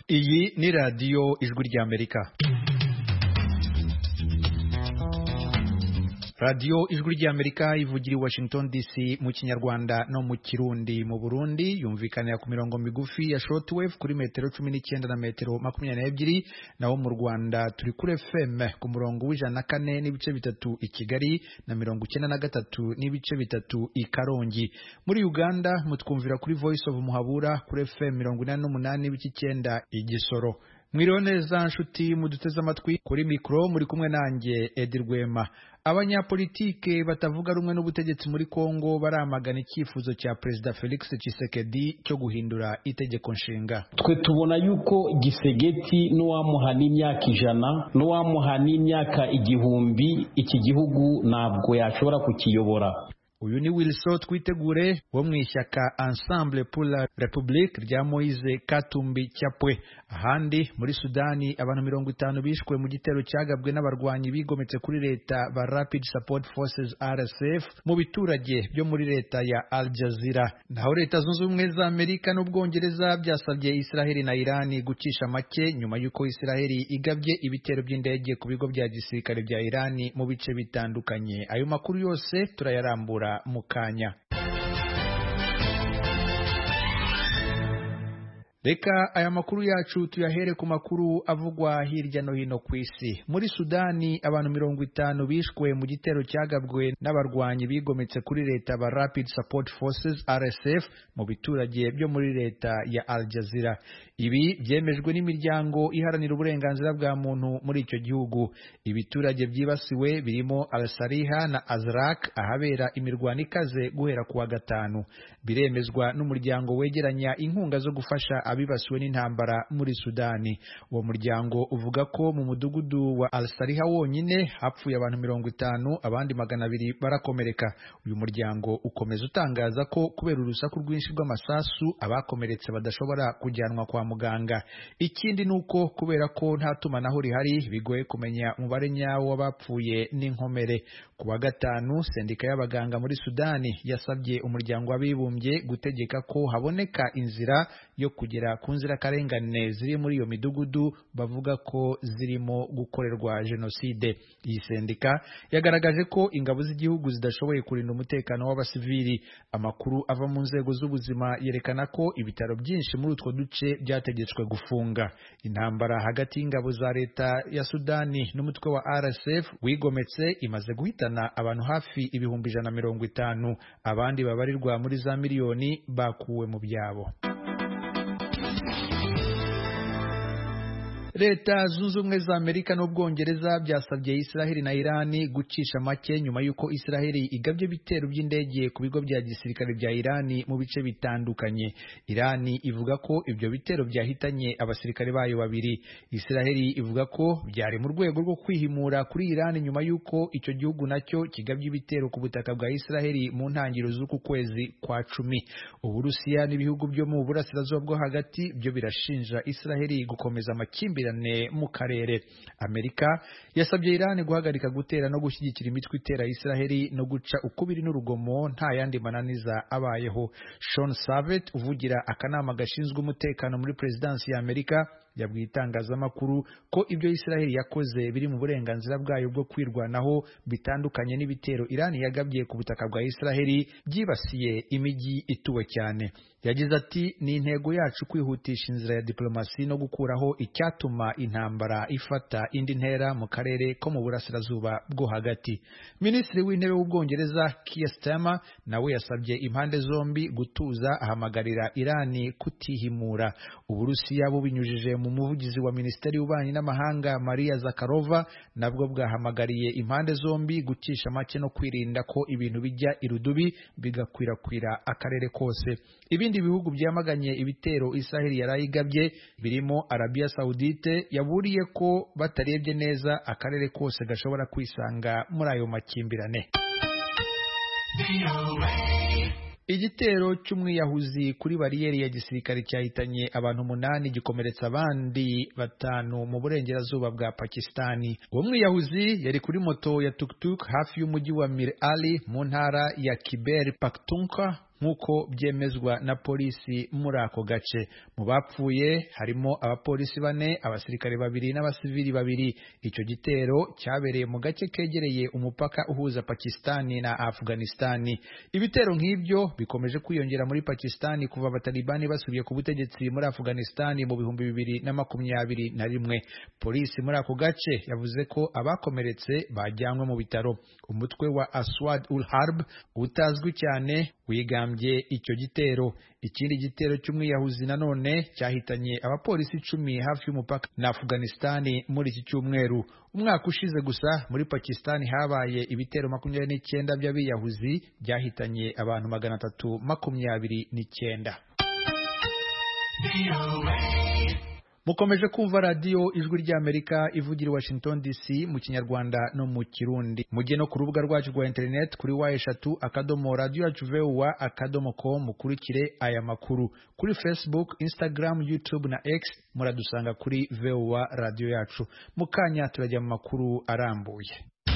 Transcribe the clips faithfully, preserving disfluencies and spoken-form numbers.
Iyi ni radiyo ijwi ry'Amerika. radiyo ijwi ry'Amerika ivugira i Washington D C mu Kinyarwanda no mu Kirundi. Mu Burundi yumvikanira ku mirongo migufi ya shortwave kuri metero cumi n'icyenda na metero makumyabiri n'ebyiri, naho mu Rwanda turi kuri F M ku murongo w'ijana na kane n'ibice bitatu i Kigali na mirongo icyenda na gatatu n'ibice bitatu i Karongi. Muri Uganda mutwumvira kuri Voice of Muhabura kuri F M mirongo inani n'umunani n'ibice icyenda i Gisoro. Mwiriwe neza nshuti muduteze amatwi, kuri mikro muri kumwe nanjye Edi Rwema. Abanyapolitike batavuga rumwe n'ubutegetsi muri Kongo baramagana icyifuzo cya Perezida Felix Tshisekedi cyo guhindura itegeko nshinga. Twe tubona yuko Gisegeti n'uwamuha n'imyaka ijana n'uwamuha n'imyaka igihumbi iki gihugu ntabwo yashobora kukiyobora. Uyu ni Wilson Twitegure wo mu ishyaka Ensemble pour la République rya Moise Katumbi Chapwe. Ahandi muri Sudani abantu mirongo itanu bishwe mu gitero cyagabwe n'abarwanyi bigometse kuri leta ba Rapid Support Forces R S F mu biturage byo muri leta ya Al Jazeera. Naho leta zunze ubumwe za Amerika n'Ubwongereza byasabye Israel na Iran gucisha make nyuma yuko Israel igabye ibitero by'indege ku bigo bya gisirikare bya Iran mu bice bitandukanye. Ayo makuru yose turayarambura mukanya. Reka aya makuru yacu tuyahere ku makuru avugwa hirya no hino ku isi. Muri Sudani abantu mirongo itanu bishwe mu gitero cyagabwe n'abarwanyi bigometse kuri leta ba Rapid Support Forces R S F mu biturage byo muri leta ya Al Jazeera. Ibi byemejwe n'imiryango iharanira uburenganzira bwa muntu muri icyo gihugu. Ibiturage byibasiwe birimo Al-Sariha na Azraq ahabera imirwano ikaze guhera kuwa gatanu. Biremezwa n'umuryango wegeranya inkunga zo gufasha abibasiwe n'intambara muri Sudani. Uwo muryango uvuga ko mu mudugudu wa Al-Sariha wonyine hapfuye abantu mirongo itanu, abandi magana abiri barakomereka. Uyu muryango ukomeza utangaza ko kubera urusaku rwinshi rw'amasasu abakomeretse badashobora kujyanwa kwa muganga. Ikindi nuko kubera ko nta tumanaho rihari bigoye kumenya umubare nyawo w'abapfuye n'inkomere. Kuwa gatanu sendika y'abaganga muri Sudani yasabye umuryango w'abibumbye gutegeka ko haboneka inzira yo kugera ku nzira karengane ziri muri iyo midugudu bavuga ko zirimo gukorerwa jenoside. Iyi sendika yagaragaje ko ingabo z'igihugu zidashoboye kurinda umutekano w'abasivili. Amakuru ava mu nzego z'ubuzima yerekana ko ibitaro byinshi muri utwo duce byategetswe gufunga. Intambara hagati y'ingabo za leta ya Sudani n'umutwe wa R S F wigometse imaze guhitana abantu hafi ibihumbi ijana na mirongo itanu, abandi babarirwa muri za miliyoni bakuwe mu byabo. Leta zunze ubumwe za Amerika n'Ubwongereza byasabye Israel na Iran gucisha make nyuma yuko Israel igabye ibitero by'indege ku bigo bya gisirikare bya Iran mu bice bitandukanye. Iran ivuga ko ibyo bitero byahitanye abasirikare bayo babiri. Israel ivuga ko byari mu rwego rwo kwihimura kuri Iran nyuma yuko icyo gihugu nacyo kigabye ibitero ku butaka bwa Israel mu ntangiriro z'uku kwezi kwa cumi. Uburusiya n'ibihugu byo mu burasirazuba bwo hagati byo birashinja Israel gukomeza amakimbirane mu karere. Amerika yasabye Iran guhagarika gutera no gushyigikira imitwe itera Israel no guca ukubiri n'urugomo nta yandi mananiza abayeho. Sean Savet uvugira akanama gashinzwe umutekano muri Presidency ya Amerika yabwiye itangazamakuru ko ibyo Israel yakoze biri mu burenganzira bwayo bwo kwirwanaho bitandukanye n'ibitero Iran yagabye ku butaka bwa Israel byibasiye imijyi ituwe cyane. Yagize ati ni intego yacu kwihutisha inzira ya diplomasi no gukuraho icyatuma intambara ifata indi ntera mu karere ko mu burasirazuba bwo hagati. Minisitiri w'intebe w'Ubwongereza Keir Starmer nawe yasabye impande zombi gutuza, ahamagarira Iran kutihimura. Uburusiya bubinyujije mu muvugizi wa Minisiteri y'Ububanyi n'Amahanga Maria Zakharova nabwo bwahamagariye impande zombi gucisha make no kwirinda ko ibintu bijya irudubi bigakwirakwira akarere kose. Ibindi bihugu byamaganye ibitero Israel yarayigabye birimo Arabia Saudite yaburiye ko batarebye neza akarere kose gashobora kwisanga muri ayo makimbirane. Igitero cy'umwiyahuzi kuri bariyeri ya gisirikare cyahitanye abantu umunani gikomeretsa abandi batanu mu burengerazuba bwa Pakistani. Uwo mwiyahuzi yari kuri moto ya tuk-tuk hafi y'umujyi wa Mir Ali mu ntara ya Khyber Pakhtunkhwa nk'uko byemezwa na polisi muri ako gace. Mu bapfuye harimo abapolisi bane, abasirikare babiri n'abasivili babiri. Icyo gitero cyabereye mu gace kegereye umupaka uhuza Pakistani na Afghanistani. Ibitero nk'ibyo bikomeje kwiyongera muri Pakistani kuva abatalibani basubiye ku butegetsi muri Afghanistani mu bihumbi bibiri na makumyabiri na rimwe. Polisi muri ako gace yavuze ko abakomeretse bajyanwe mu bitaro. Umutwe wa Aswad ul Harb utazwi cyane wigambye icyo gitero. Ikindi gitero cy'umwiyahuzi nanone cyahitanye abapolisi icumi hafi y'umupaka na Afghanistani muri iki cyumweru. Umwaka ushize gusa muri Pakistani habaye ibitero makumyabiri n'icyenda by'abiyahuzi byahitanye abantu magana atatu makumyabiri n'icyenda. Mukomeje kumva radio Ijwi ry'Amerika ivugira Washington D C mu Kinyarwanda no mu Kirundi. Mujye no ku rubuga rwacu rwa internet kuri wa eshatu akadomo radio yacu V O A akadomo com mukurikire aya makuru. Kuri Facebook, Instagram, YouTube na X muradusanga kuri V O A radio yacu. Mukanya turajya mu makuru arambuye.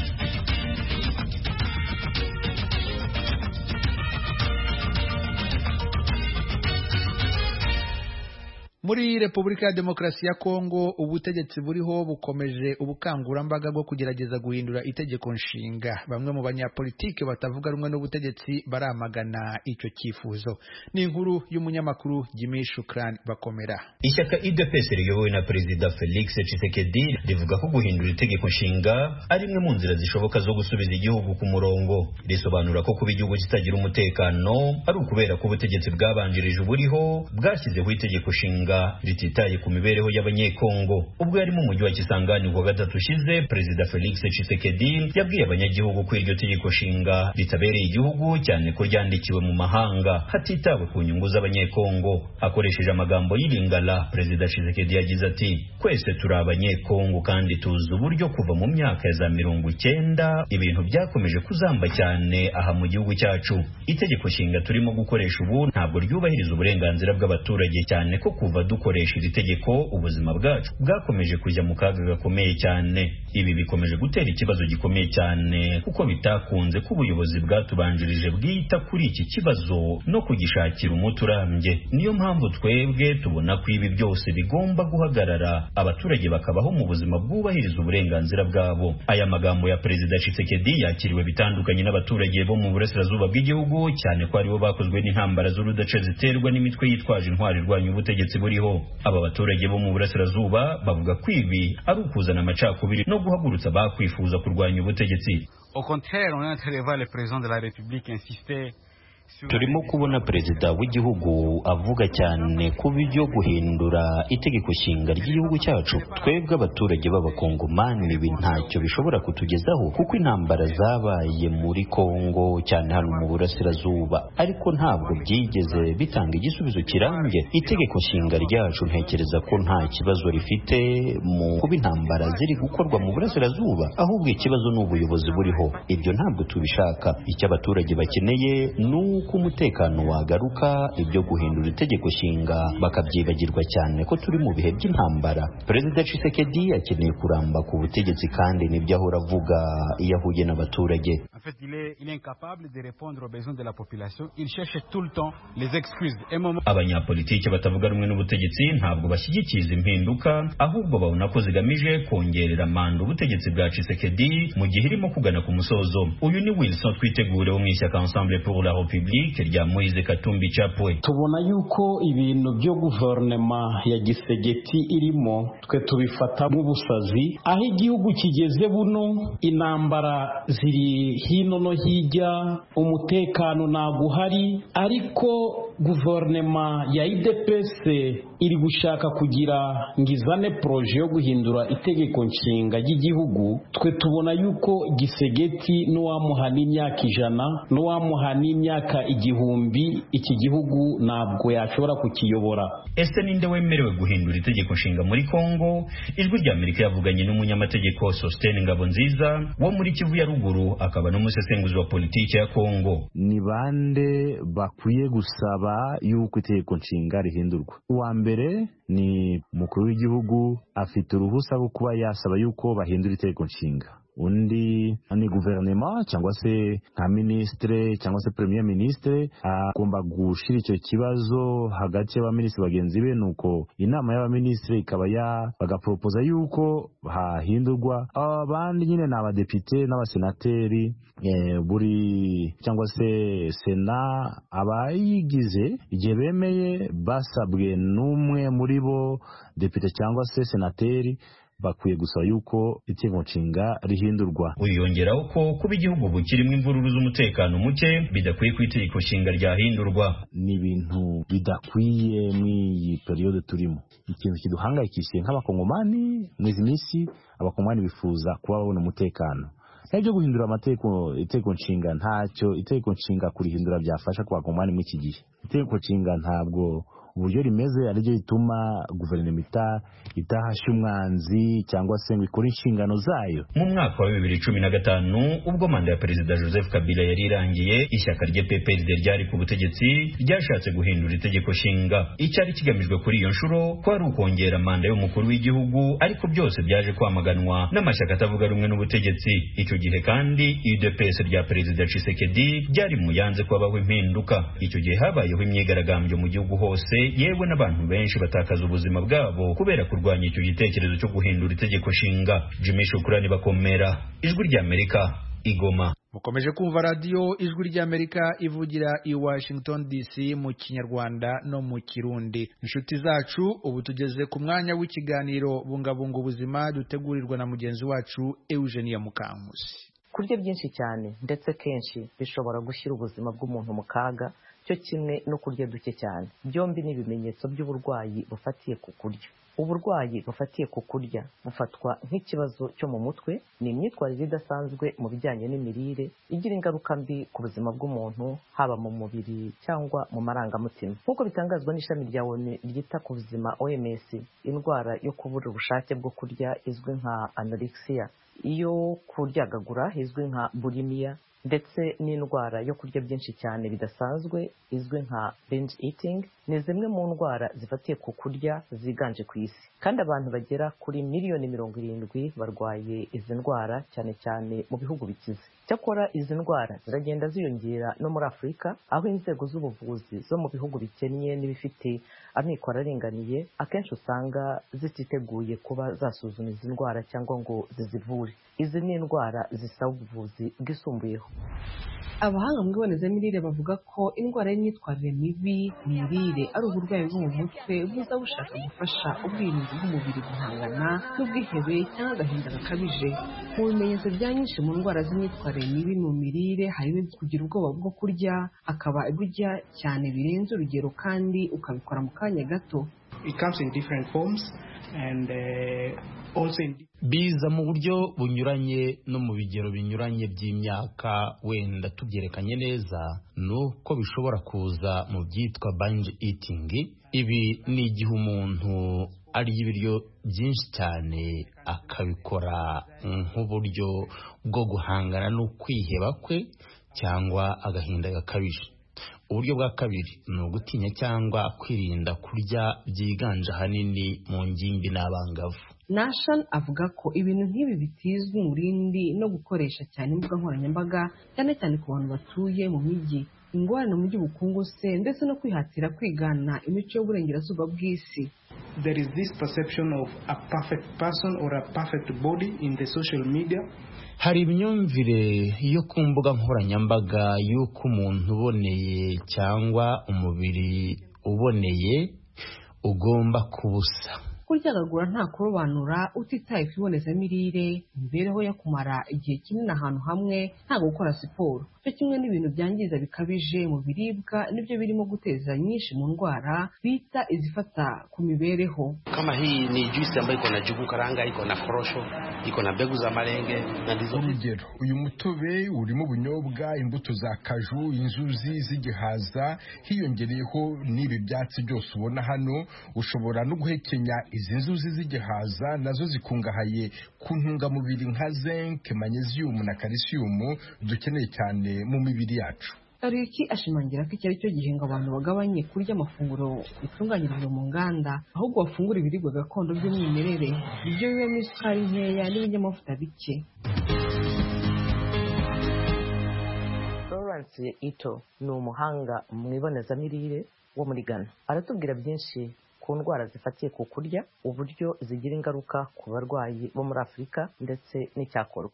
Muri Repubulika ya Demokarasi ya Kongo ubutegetsi buriho bukomeje ubukangurambaga bwo kugerageza guhindura itegeko nshinga. Bamwe mu banyapolitike batavuga rumwe n'ubutegetsi baramagana icyo cyifuzo. Ni inkuru y'umunyamakuru Jimmy Shukran Bakomera. Ishyaka U D P S riyobowe na Perezida Felix Tshisekedi rivuga ko guhindura itegeko nshinga ari imwe mu nzira zishoboka zo gusubiza igihugu ku murongo. Risobanura ko kuba igihugu kitagira umutekano ari ukubera ko ubutegetsi bwabanjirije uburiho bwashyizeho itegeko nshinga rititaye ku mibereho y'abanyekongo. Ubwo yari mu mujyi wa Kisangani kuwa gatatu ushize, Perezida Felix Tshisekedi yabwiye abanyagihugu ko iryo tegeko nshinga ritabereye igihugu cyane ko ryandikiwe mu mahanga hatitawe ku nyungu z'abanyekongo. Akoresheje amagambo y'Ilingala, Perezida Tshisekedi yagize ati: "Kwese turi abanyekongo kandi tuzi uburyo kuva mu myaka ya za mirongo icyenda ibintu byakomeje kuzamba cyane aha mu gihugu cyacu. Itegeko nshinga turimo gukoresha ubu ntabwo ryubahiriza uburenganzira bw'abaturage cyane ko kuva dukoresha iri tegeko ubuzima bwacu bwakomeje kujya mu kaga gakomeye cyane. Ibi bikomeje gutera ikibazo gikomeye cyane kuko bitakunze ko ubuyobozi bwatubanjirije bwita kuri iki kibazo no kugishakira umuti urambye. Niyo mpamvu twebwe tubona ko ibi byose bigomba guhagarara, abaturage bakabaho mu buzima bwubahiriza uburenganzira bwabo." Aya magambo ya Perezida Tshisekedi yakiriwe bitandukanye n'abaturage bo mu burasirazuba bw'igihugu, cyane ko aribo bakozwe n'intambara z'urudaca ziterwa n'imitwe yitwaje intwari irwanya ubutegetsi buriho. Aba baturage bo mu burasirazuba bavuga ko ibi ari ukuzana amacakubiri no guhagurutsa bakwifuza kurwanya ubutegetsi. Au contraire, on a interrogé le président de la République insistait. Turimo kubona perezida w'igihugu avuga cyane ku byo guhindura itegeko nshinga ry'igihugu cyacu. Twebwe abaturage b'abakongomani ibi ntacyo bishobora kutugezaho kuko intambara zabaye muri Kongo cyane hano mu burasirazuba, ariko ntabwo byigeze bitanga igisubizo kirambye. Itegeko nshinga ryacu ntekereza ko nta kibazo rifite mu kuba intambara ziri gukorwa mu burasirazuba, ahubwo ikibazo ni ubuyobozi buriho. Ibyo ntabwo tubishaka. Icyo abaturage bakeneye ni uko umutekano wagaruka, ibyo guhindura itegeko nshinga bakabyibagirwa cyane ko turi mu bihe by'intambara. Perezida Tshisekedi akeneye kuramba ku butegetsi kandi nibyo ahora avuga iyo ahuye n'abaturage. En fait, il est il est incapable de répondre aux besoins de la population. Il cherche tout le temps les excuses. Abanyapolitike batavuga rumwe n'ubutegetsi ntabwo bashyigikiye izi mpinduka, ahubwo babona ko zigamije kongerera manda ubutegetsi bwa Tshisekedi mu gihe irimo kugana ku musozo. Uyu ni Wilson Twitegure wo mu ishyaka Ensemble pour la République rya Moise Katumbi Chapwe. Tubona yuko ibintu byo guverinoma ya Gisegeti irimo twe tubifata nk'ubusazi, aho igihugu kigeze buno intambara ziri hino no hijya, umutekano ntabwo uhari, ariko guverinoma ya U D P S iri gushaka kugira ngizane proje yo guhindura itegeko nshinga ry'igihugu. Twe tubona yuko Gisegeti n'uwamuha n'imyaka ijana n'uwamuha n'imyaka igihumbi iki gihugu ntabwo yashobora kukiyobora. Ese ninde wemerewe guhindura itegeko nshinga muri Kongo? Ijwi rya Amerika yavuganye n'umunyamategeko Sostene Ngabonziza wo muri Kivu ya ruguru, akaba n'umusesenguzi wa politiki ya Kongo. Ni bande bakwiye gusaba yuko itegeko nshinga rihindurwa? Uwa mbere ni mukuru w'igihugu afite uruhusa rwo kuba yasaba yuko bahindura itegeko nshinga. undi ni guverinoma cyangwa se nka ministre cyangwa se premier ministre agomba gushira icyo kibazo hagati y'abaminisitiri bagenzi be, nuko inama y'abaminisitiri ikaba ya bagapropoza yuko hahindurwa abandi nyine ni abadepite n'abasenateri e, buri cyangwa se sena abayigize igihe bemeye basabwe n'umwe muri bo depite cyangwa se senateri bakwiye gusaba yuko itegeko nshinga rihindurwa. Uyongeraho ko kuba igihugu bukirimo imvururu z'umutekano muke bidakwiye ku itegeko nshinga ryahindurwa. Ni ibintu bidakwiye mw'iyi periode turimo. Ikintu kiduhangayikishije nk'abakongomani mw'izi minsi, abakongomani bifuza kuba babona umutekano. Nibyo guhindura amategeko itegeko nshinga ntacyo itegeko nshinga kurihindura byafasha ku bakongomani mw'iki gihe. Itegeko nshinga ntabwo uburyo rimeze ariryo bituma guverinoma ita itahasha umwanzi cyangwa se ngo ikore inshingano zayo. Mu mwaka wa bibiri cumi na gatanu ubwo manda ya Perezida Joseph Kabila yari irangiye, ishyaka rye P P R D ryari ku butegetsi ryashatse guhindura itegeko nshinga. Icyari kigamijwe kuri iyo nshuro kwari ukongera manda y'umukuru w'igihugu, ariko byose byaje kwamaganwa n'amashyaka atavuga rumwe n'ubutegetsi. Icyo gihe kandi U D P S rya Perezida Tshisekedi ryari mu yanze kwabaho impinduka. Icyo gihe habayeho imyigaragambyo mu gihugu hose, yewe n'abantu benshi batakaza ubuzima bwabo kubera kurwanya icyo gitekerezo cyo guhindura itegeko nshinga. Jimmy Shukrani Bakomera, Ijwi ry'Amerika, Igoma. Mukomeje kumva radio Ijwi ry'Amerika ivugira i Washington D C mu Kinyarwanda no mu Kirundi. Inshuti zacu, ubu tugeze ku mwanya w'ikiganiro bungabunga ubuzima dutegurirwa na mugenzi wacu Eugenia Mukankusi. Kurya byinshi cyane ndetse kenshi bishobora gushyira ubuzima bw'umuntu mu kaga, cyo kimwe no kurya duke cyane. Byombi ni ibimenyetso by'uburwayi bufatiye ku kurya. Uburwayi bufatiye ku kurya bufatwa nk'ikibazo cyo mu mutwe, ni imyitwarire idasanzwe mu bijyanye n'imirire igira ingaruka mbi ku buzima bw'umuntu, haba mu mubiri cyangwa mu marangamutima. Nk'uko bitangazwa n'ishami rya O N U ryita ku buzima O M S, indwara yo kubura ubushake bwo kurya izwi nka anorexia, iyo kuryagagura izwi nka bulimia, ndetse n'indwara yo kurya byinshi cyane bidasanzwe izwi nka binge eating, ni zimwe mu ndwara zifatiye ku kurya ziganje ku isi. Kandi abantu bagera kuri miliyoni mirongo irindwi barwaye izi ndwara, cyane cyane mu bihugu bikize. Cyakora izi ndwara ziragenda ziyongera no muri Afurika, aho inzego z'ubuvuzi zo mu bihugu bikennye n'ibifite amikoro aringaniye akenshi usanga zititeguye kuba zasuzuma izi ndwara cyangwa ngo zizivure. Izi ni indwara zisaba ubuvuzi bwisumbuyeho. Abahanga mu ibonezamirire bavuga ko indwara y'imyitwarire mibi mirire ari uburwayi bwo mu mutwe buza bushaka gufasha ubwirinzi bw'umubiri guhangana n'ubwihebe cyangwa agahinda gakabije. Mu bimenyetso bya nyinshi mu ndwara z'imyitwarire mibi mu mirire harimo kugira ubwoba bwo kurya, akaba burya cyane birenze urugero kandi ukabikora mu kanya gato. It comes in different forms and uh, also in biza mu buryo bunyuranye no mu bigero binyuranye by'imyaka. Wenda tubyerekanye neza nuko bishobora kuza mu byitwa binge eating. Ibi ni igihe umuntu arya ibiryo byinshi cyane akabikora nk'uburyo bwo guhangana n'ukwiheba kwe cyangwa agahinda gakabije. Uburyo bwa kabiri ni ugutinya cyangwa kwirinda kurya byiganje ahanini mu ngimbi n'abangavu. Nashan avuga ko ibintu nk'ibi bitizwa umurindi no gukoresha cyane imbuga nkoranyambaga, cyane cyane ku bantu batuye mu mijyi, ingorane mu by'ubukungu se, ndetse no kwihatira kwigana imico y'uburengerazuba bw'isi. There is this perception of a perfect person or a perfect body in the social media. Hari imyumvire yo ku mbuga nkoranyambaga y'uko umuntu uboneye cyangwa umubiri uboneye ugomba kubusa. Kuryagagura nta kurobanura utitaye ku ibonezamirire, imibereho yo kumara igihe kinini ahantu hamwe nta gukora siporo, cyo kimwe n'ibintu byangiza bikabije mu biribwa nibyo birimo guteza nyinshi mu ndwara bita izifata ku mibereho. Kama hii ni juice ambayo iko na jugu karanga, iko na korosho, iko na mbegu za malenge na ndizo. Urugero, uyu mutobe urimo ubunyobwa, imbuto za kaju, inzuzi z'igihaza, hiyongereyeho n'ibi byatsi byose ubona hano. Ushobora no guhekenya izi nzuzi z'igihaza, nazo zikungahaye ku ntungamubiri nka zinc, magnesium na calcium dukeneye cyane mu mibiri yacu. Ariki ashimangira ko iki ari cyo gihe ngo abantu bagabanye kurya amafunguro bitunganyirijwe mu nganda, ahubwo bafungura ibiribwa gakondo by'umwimerere, ibyo bibamo isukari nkeya n'ibinyamavuta bike. Lawrence Ito ni umuhanga mu ibonezamirire wo muri Ghana. Aratubwira byinshi ku ndwara zifatiye ku kurya, uburyo zigira ingaruka ku barwayi bo muri Afurika ndetse n'icyakorwa.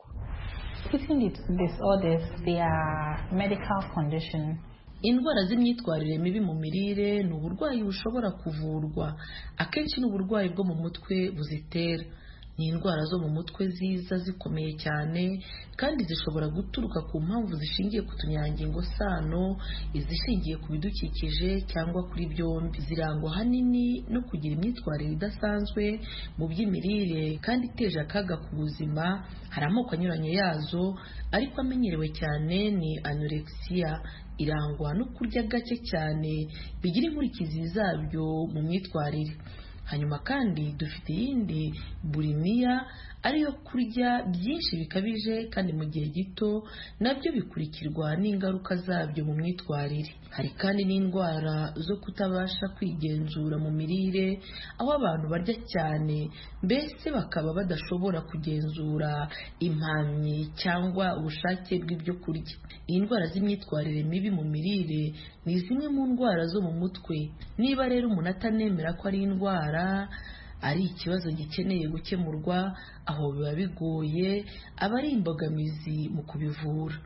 Eating disorders, they are medical condition. Indwara z'imyitwarire mibi mu mirire ni uburwayi bushobora kuvurwa. Akenshi ni uburwayi bwo mu mutwe buzitera. Ni indwara zo mu mutwe ziza zikomeye cyane kandi zishobora guturuka ku mpamvu zishingiye ku tunyangingo sano, izishingiye ku bidukikije cyangwa kuri byombi. Zirangwa hanini no kugira imyitwarire idasanzwe mu by'imirire kandi iteje akaga ku buzima. Hari amoko anyuranye yazo, ariko amenyerewe cyane ni anorexia, irangwa no kurya gake cyane bigira inkurikizi zabyo mu myitwarire. Hanyuma kandi dufite iyindi bulimiya, ariyo kurya byinshi bikabije kandi mu gihe gito, nabyo bikurikirwa n'ingaruka zabyo mu myitwarire. Hari kandi n'indwara zo kutabasha kwigenzura mu mirire, aho abantu barya cyane mbese bakaba badashobora kugenzura impamyi cyangwa ubushake bw'ibyo kurya. Indwara z'imyitwarire mibi mu mirire ni zimwe mu ndwara zo mu mutwe. Niba rero umuntu atanemera ko ari indwara, ari ikibazo gikeneye gukemurwa, aho biba bigoye, aba ari imbogamizi mu kubivura.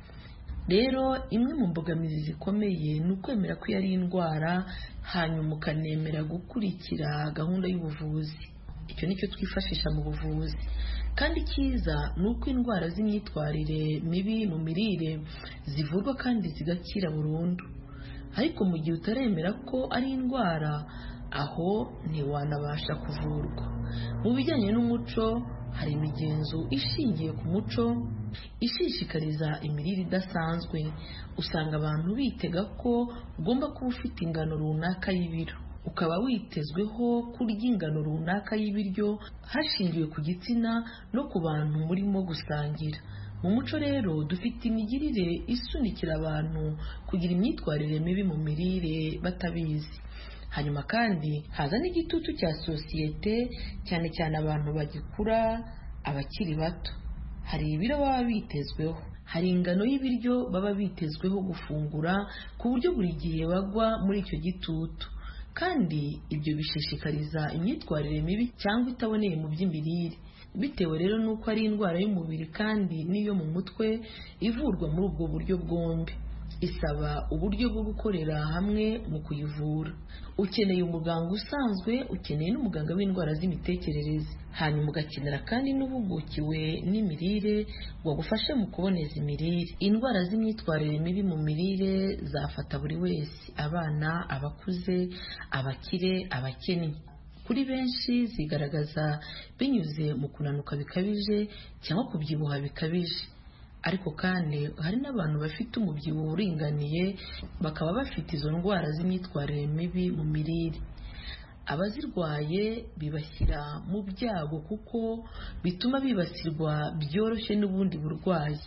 Rero imwe mu mbogamizi zikomeye ni ukwemera ko ari indwara, hanyuma ukanemera gukurikira gahunda y'ubuvuzi. Icyo nicyo twifashisha mu buvuzi. Kandi cyiza ni uko indwara z'imyitwarire mibi mu mirire zivurwa kandi zigakira burundu. Ariko mu gihe utaremera ko ari indwara, aho ntiwanabasha kuvurwa. Mu bijyanye n'umuco, hari imigenzo ishingiye ku muco ishishikariza imirire idasanzwe. Usanga abantu bitega ko ugomba kuba ufite ingano runaka y'ibiro, ukaba witezweho kurya ingano runaka y'ibiryo hashingiwe ku gitsina no ku bantu murimo gusangira. Mu muco rero dufite imigirire isunikira abantu kugira imyitwarire mibi mu mirire batabizi. Hanyuma kandi haza n'igitutu cya sosiyete, cyane cyane abantu bagikura, abakiri bato. Hari ibiro baba bitezweho, hari ingano y'ibiryo baba bitezweho gufungura, ku buryo buri gihe bagwa muri icyo gitutu. Kandi ibyo bishishikariza imyitwarire mibi cyangwa itaboneye mu by'imirire. Bitewe rero n'uko ari indwara y'umubiri kandi n'iyo mu mutwe, ivurwa muri ubwo buryo bwombi. Isaba uburyo bwo gukorera hamwe mu kuyivura. Ukeneye umuganga usanzwe, ukeneye n'umuganga w'indwara z'imitekerereze, hanyuma ugakenera kandi n'uhugukiwe n'imirire ngo agufashe mu kuboneza imirire. Indwara z'imyitwarire mibi mu mirire zafata buri wese, abana, abakuze, abakire, abakennye. Kuri benshi zigaragaza binyuze mu kunanuka bikabije cyangwa kubyibuha bikabije. Ariko kandi hari n'abantu bafite umubyibuho uringaniye, bakaba bafite izo ndwara z'imyitwarire mibi mu mirire. Abazirwaye bibashyira mu byago kuko bituma bibasirwa byoroshye n'ubundi burwayi.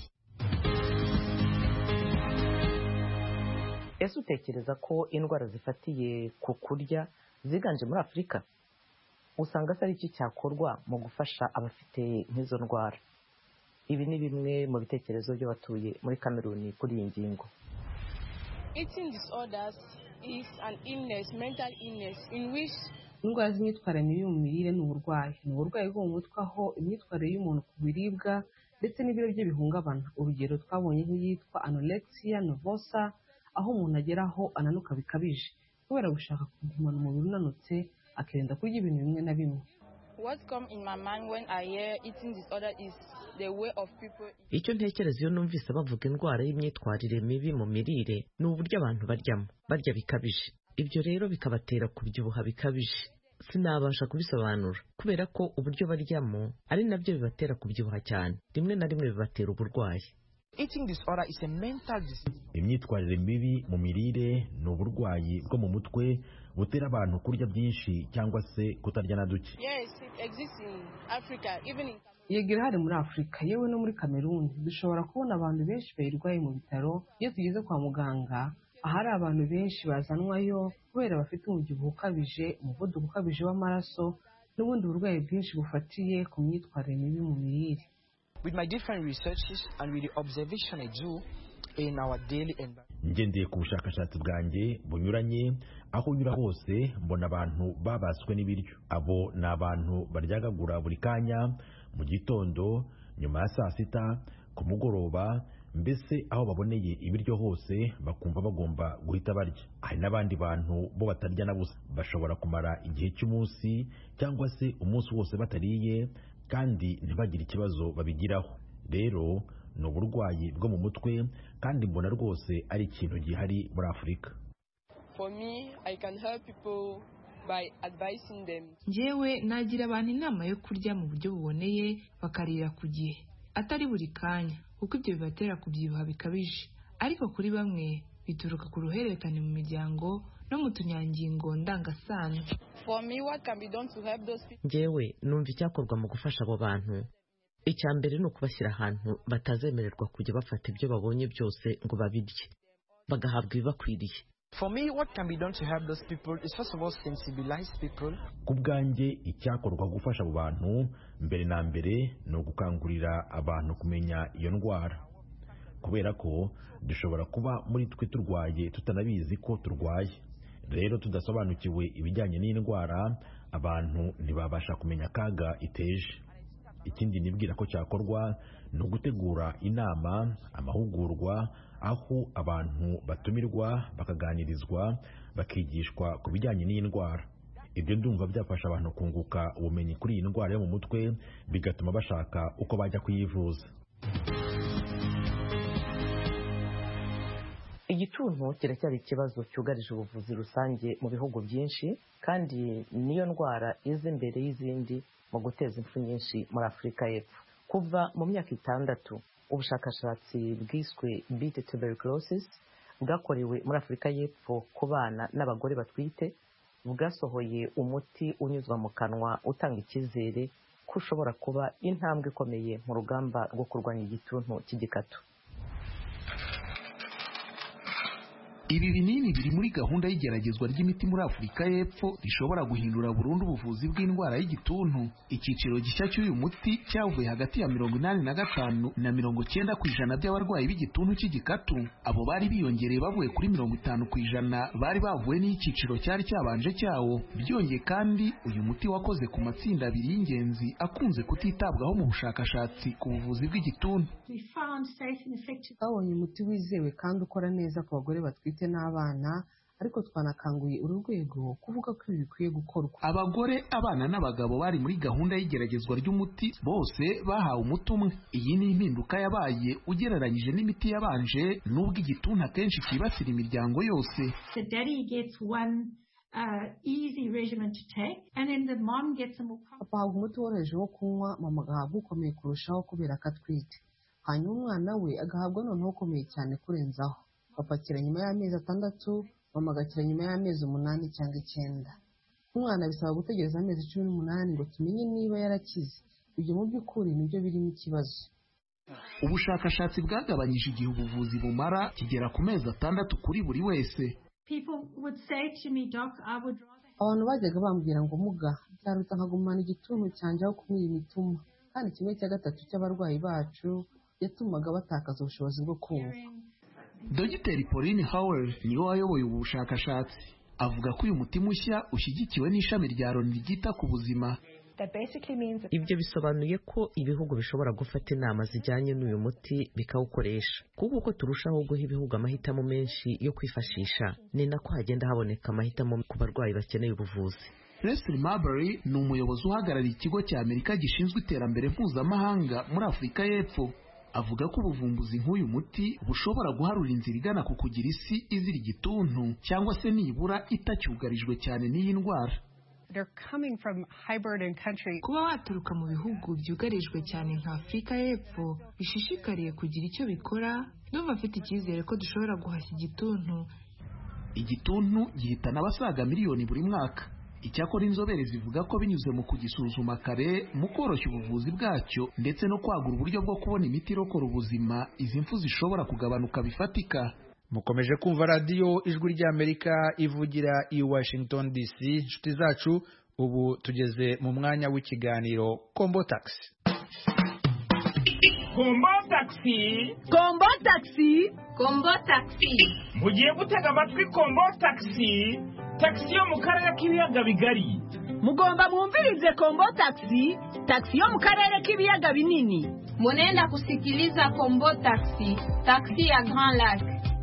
Ese utekereza ko indwara zifatiye ku kurya ziganje muri Afurika? Usanga ari iki cyakorwa mu gufasha abafite nk'izo ndwara? Ibi ni bimwe mu bitekerezo by'abatuye muri Kameruni kuri iyi ngingo. Eating disorders is an illness, mental illness, in which indwara z'imyitwarire mibi mu mirire ni uburwayi. Ni uburwayi bwo mu mutwe aho imyitwarire y'umuntu ku biribwa ndetse n'ibiro bye bihungabana. Urugero twabonye nk'iyitwa anorexia nervosa, aho umuntu ageraho ananuka bikabije kubera gushaka kugumana umubiri unanutse, akirinda kurya ibintu bimwe na bimwe. What come in my mind when I hear eating disorder is the way of people. Icyo ntekereza iyo numvise bavuga indwara y'imyitwarire mibi mu mirire ni uburyo abantu baryamo, barya bikabije. Ibyo rero bikabatera kubyibuha bikabije. Sinabasha kubisobanura kubera ko uburyo baryamo ari nabyo bibatera kubyibuha cyane. Rimwe na rimwe bibatera uburwayi. Eating disorder is a mental disease. Imyitwarire mibi mu mirire ni uburwayi bwo mu mutwe butera abantu kurya byinshi cyangwa se kutarya na duke. Yes, it exists in Africa, even in Yego irahari muri Afurika, yewe no muri Kameruni. Dushobora kubona abantu benshi bayirwaye mu bitaro. Iyo tugeze kwa muganga, ahari abantu benshi bazanwayo kubera bafite umubyibuho ukabije, umuvuduko ukabije w'amaraso n'ubundi burwayi bwinshi bufatiye ku myitwarire mibi mu mirire. With my different researches and with the observation I do, in our daily environment. ngendeye ku bushakashatsi bwanjye bunyuranye, aho unyura hose mbona abantu babaswe n'ibiryo. Abo ni abantu baryagagura buri kanya, mu gitondo, nyuma ya saa sita, ku mugoroba, mbese aho baboneye ibiryo hose bakumva bagomba guhita barya. Hari n'abandi bantu bo batarya na busa, bashobora kumara igihe cy'umunsi cyangwa se umunsi wose batariye kandi ntibagire ikibazo babigiraho. Rero ni uburwayi bwo mu mutwe kandi mbona rwose ari ikintu gihari muri Afurika. For me, I can help people by advising them. Njyewe nagira abantu inama yo kurya mu buryo buboneye, bakarira ku gihe, atari buri kanya, kuko ibyo bibatera kubyibuha bikabije. Ariko kuri bamwe bituruka ku ruhererekane mu miryango no mu tunyangingo ndangasano. For me, what can be done to help those people? Njyewe numva icyakorwa mu gufasha abo bantu. Icya mbere ni ukubashyira ahantu batazemererwa kujya bafata ibyo babonye byose ngo babirye, bagahabwa ibibakwiriye. For me, what can be done to help those people is first of all sensibilize people. Ku bwanjye icyakorwa gufasha abo bantu mbere na mbere ni ugukangurira abantu kumenya iyo ndwara, kubera ko dushobora kuba muri twe turwaye tutanabizi ko turwaye. Rero tudasobanukiwe ibijyanye n'indwara, abantu ntibabasha kumenya akaga iteje. Ikindi nibwira ko cyakorwa ni ugutegura inama, amahugurwa, aho abantu batumirwa bakaganirizwa, bakigishwa ku bijyanye n'iyi ndwara. Ibyo ndumva byafasha abantu kunguka ubumenyi kuri iyi ndwara yo mu mutwe, bigatuma bashaka uko bajya kuyivuza. Igituntu kiracyari ikibazo cyugarije ubuvuzi rusange mu bihugu byinshi, kandi niyo ndwara iza imbere y'izindi mu guteza impfu nyinshi muri Afurika y'Epfo. Kuva mu myaka itandatu, ubushakashatsi bwiswe Beat Tuberculosis bwakorewe muri Afurika y'Epfo ku bana n'abagore batwite, bwasohoye umuti unyuzwa mu kanwa utanga icyizere ko ushobora kuba intambwe ikomeye mu rugamba rwo kurwanya igituntu cy'igikatu. Ibi binini biri muri gahunda y'igeragezwa ry'imiti muri Afurika y'Epfo rishobora guhindura burundu ubuvuzi bw'indwara y'igituntu. Icyiciro gishya cy'uyu muti cyavuye hagati ya mirongo inani na gatanu na mirongo cyenda ku ijana by'abarwayi b'igituntu cy'igikatu. Abo bari biyongereye bavuye kuri mirongo itanu ku ijana bari bavuye n'icyiciro cyari cyabanje cyawo. Byongeye kandi uyu muti wakoze ku matsinda abiri y'ingenzi akunze kutitabwaho mu bushakashatsi ku buvuzi bw'igituntu. Twabonye umuti wizewe kandi ukora neza ku bagore batwite n'abana, ariko twanakanguye uru rwego kuvuga ko ibi bikwiye gukorwa. Abagore, abana n'abagabo bari muri gahunda y'igeragezwa ry'umuti bose bahawe umuti umwe. Iyi ni impinduka yabaye ugereranyije n'imiti yabanje, nubwo igituntu akenshi kibasira imiryango yose. The daddy gets one uh, easy regimen to take, and then the mom gets a more complex. Ahabwa umuti woroheje wo kunywa, mama agahabwa ukomeye kurushaho kubera ko atwite. Hanyuma umwana we agahabwa noneho ukomeye cyane kurenzaho. Bapakira nyuma y'amezi atandatu, mama agakira nyuma y'amezi umunani cyangwa icyenda. Umwana bisaba gutegereza amezi cumi n'umunani ngo tumenye niba yarakize. Ibyo mu by'ukuri nibyo birimo ikibazo. Ubushakashatsi bwagabanyije igihe ubuvuzi bumara kigera ku mezi atandatu kuri buri wese. Abantu bajyaga bambwira ngo muga byaruta nkagumana igituntu cyanjye aho kumira imituma, kandi kimwe cya gatatu cy'abarwayi bacu yatumaga batakaza ubushobozi bwo kumva. Dogiteri Pauline Howell niwe wayoboye ubu bushakashatsi. Avuga ko uyu muti mushya ushyigikiwe n'ishami rya Loni ryita ku buzima. Ibyo bisobanuye ko ibihugu bishobora gufata inama zijyanye n'uyu muti bikawukoresha, kuko uko turushaho guha ibihugu amahitamo menshi yo kwifashisha, ni nako hagenda haboneka amahitamo ku barwayi bakeneye ubuvuzi. Leslie Marbury ni umuyobozi uhagarariye ikigo cya Amerika gishinzwe iterambere mpuzamahanga muri Afurika y'Epfo. Avuga ko ubuvumbuzi nk'uyu muti bushobora guharura inzira igana ku kugira isi izira igituntu, cyangwa se nibura itacyugarijwe cyane n'iyi ndwara. Kuba waturuka mu bihugu byugarijwe cyane nka Afurika y'Epfo bishishikariye kugira icyo bikora, ndumva afite icyizere ko dushobora guhashya igituntu. Igituntu gihitana abasaga miliyoni buri mwaka. Icyakora inzobere zivuga ko binyuze mu kugisuzuma kare, mu koroshya ubuvuzi bwacyo ndetse no kwagura uburyo bwo kubona imiti irokora ubuzima, izi mfu zishobora kugabanuka bifatika. Mukomeje kumva radiyo ijwi ry'Amerika ivugira i Washington D C. Inshuti zacu, ubu tugeze mu mwanya w'ikiganiro Kombo Taxi. Kombo taxi. Kombo taxi. Kombo taxi. Mugiye gutega amatwi Kombo taxi. Taxi yo mu karere k'ibiyaga bigari. Mugomba mwumvirize Kombo taxi. Taxi yo mu karere k'ibiyaga binini. Munenda kusikiliza Kombo taxi. Taxi ya Grand Lac.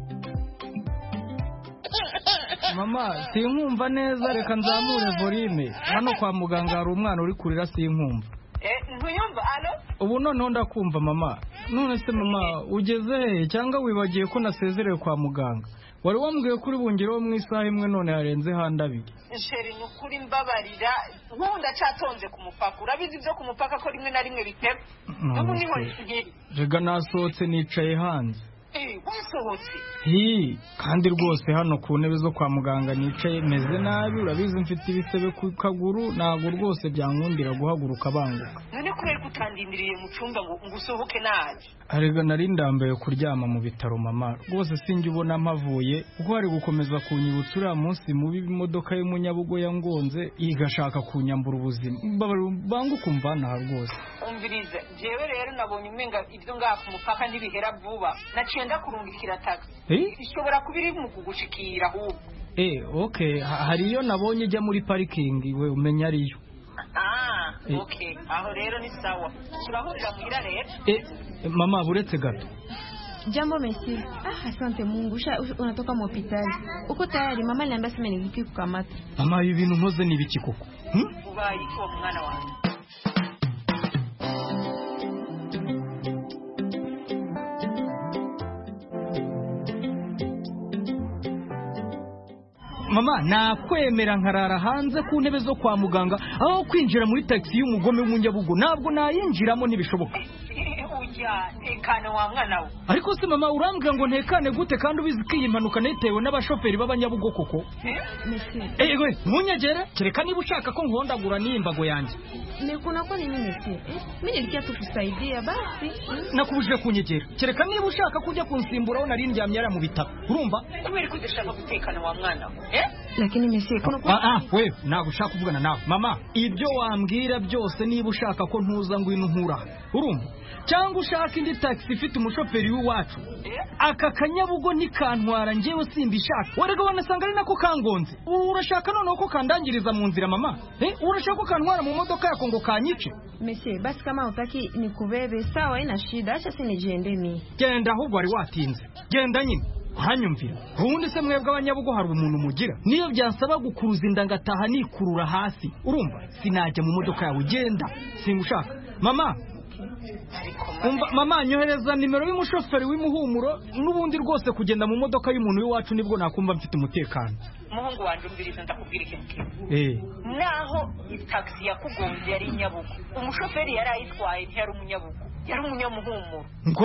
Mama, sinkumva neza, reka nzamure volume. Hano kwa muganga hari umwana uri kurira sinkumva. Eh, ntuyumva alo? Ubu none ndakumva mama. None se mama, ugeze he cyangwa wibagiye ko nasezerewe kwa muganga? Wari wambwiye kuri bungireho mu isaha imwe none yarenze handabiri. Sheri nukuri mbabarira, nkunda cyatonze ku mupaka. Urabizi byo ku mupaka ko rimwe na rimwe bitera. Ubu niho ngiye. Rega nasohotse nicaye hanze. Eh, wasohotse. Hi, kandi rwose hano ku ntebe zo kwa muganga nicaye meze nabi, urabizi mfite ibisebe ku kaguru, ntago rwose byankundira guhaguruka banguka. None kureka utandindiriye mu cyumba ngo ngusohoke naje. Arega nari ndambaye kuryama mu bitaro mama, rwose sinjye ubona mpavuye kuko hari gukomeza kunyibutsa uriya munsi mubi imodoka y'umunyabugo yangonze igashaka kunyambura ubuzima. Banguka umvana rwose. Umviriza, jewe rero nabonye umenga ibyo ngaha ku mupaka ntibihera vuba. Naciye kurungikira taxi. Eh? Ishobora kubiri mu kugushikira ahubwo. Eh, okay, hari iyo nabonye ijya muri parking we umenya ariyo. Ah, eh. Okay. Aho rero ni sawa. Turahurira muhira rero. Eh, mama buretse gato. Jambo Messi. Ah, asante Mungu. Unatoka mu hospitali. Uko tayari mama aliambia sema nivipi kukamata. Mama ibi bintu nkoze ni biki koko? Hm? Ubaye ko mwana wanjye. Mama nakwemera nkarara hanze ku ntebe zo kwa muganga aho kwinjira muri taxi y'umugome w'umunyabugo ntabwo nayinjiramo ntibishoboka. Ujya tekane wa mwana we. Ariko se mama urambwira ngo ntekane gute kandi ubizi ko iyi mpanuka netewe n'abashoferi b'abanyabugo koko? Eh we munyegera kereka niba ushaka ko nkondagura n'imbago yanjye. Nekuna ko nini Messi? Mimi nilikia tukusaidia basi. Nakubuje kunyegera kereka niba ushaka kujya kunsimburaho nari ndyamye ara mu bitaro. Urumva? Kubera ko udashaka gutekana wa mwana we. Eh? Lakini Messi kono Ah ah we ntabwo ushaka kuvugana nawe. Mama ibyo wambwira byose niba ushaka ko ntuza ngwino nkura. Urumva? Cyangwa ushaka indi taxi ifite umushoferi w'iwacu aka kanyabugo nikantwara njyewe simbishaka warega wanasanga ari nako kangonze urashaka noneho ko kandangiriza mu nzira mama eh urashaka ko kantwara mu modoka yako ngo kanyice. Monsieur basi kama utaki nikubebe sawa ina shida acha sinigende mi genda ahubwo ari watinze genda nyine hanyumvira ubundi se mwebwe abanyabugo hari umuntu mugira niyo byansaba gukuruza inda ngataha nikurura hasi urumva sinajya mu modoka yawe genda singushaka mama. Umva mama nyohereza nimero y'umushoferi w'imuhumuro n'ubundi rwose kugenda mu modoka y'umuntu w'iwacu nibwo nakumva mfite umutekano. Muhungu wanje umbiriza ndakubwira ikintu. Eh. Naho taxi yakugonze yari inyabugo. Umushoferi yari ayitwaye ntiyari umunyabugo. Yari umunyamuhumuro. Ngo?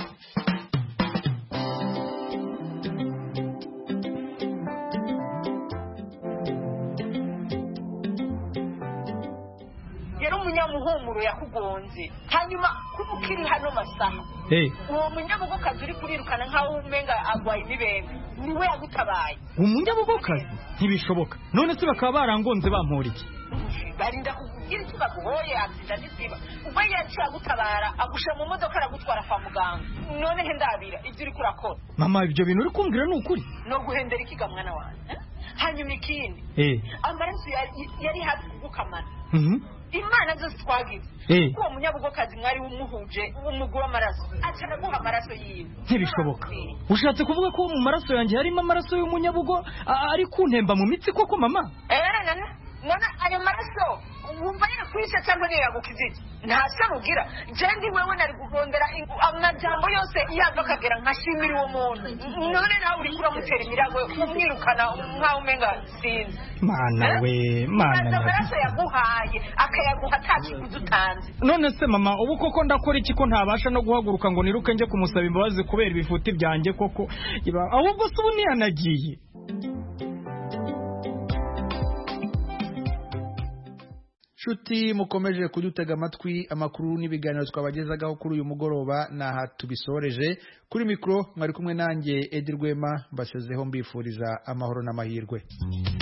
umunyamuhumuro yakugonze hanyuma kubukiri hano masaha eh uwo munyabugokazi uri kurirukana nkaho umenga agwaye nibembe niwe yagutabaye umunyabugokazi ntibishoboka none se bakaba barangonze bampora iki barinda kugira icyo baguhoye aksida nisiba ubwo yaciye agutabara agusha mu modoka aragutwara kwa muganga none he ndabira ibyo uri kurakora mama ibyo bintu uri kumbwira ni ukuri no guhendera ikiga mwana wanjye hanyuma ikindi eh amaraso yari hafi kugukamana mhm imana zose twagize eh uwo munyabugokazi mwari wumuhuje umugura amaraso acana guha amaraso yiwe ntibishoboka ushatse kuvuga ko mu maraso yanjye harimo amaraso y'umunyabugo ari kuntemba mu mitsi koko mama eh nana nana ayo maraso wumva yari kwisha cyangwa niyo yagukizije ntasa mugira jendi wewe nari kugondera amajambo yose yava kagera nkashimira uwo muntu none nawe uri kuramutera imirago umwirukana nkaho umenga sinzi mana we mana amaraso yaguhaye akayaguha atakigudutanze none se mama ubu koko ndakora iki ko ntabasha no guhaguruka ngo niruke nje kumusaba imbabazi kubera ibifuti byanjye koko ahubwo se ubu niyanagiye Shuti mukomeje kudutega amatwi amakuru n'ibiganiro twabagezagaho kuri uyu mugoroba naha tubisoreje kuri mikro mwari kumwe nanjye Edi Rwema mbasezeho mbifuriza amahoro n'amahirwe.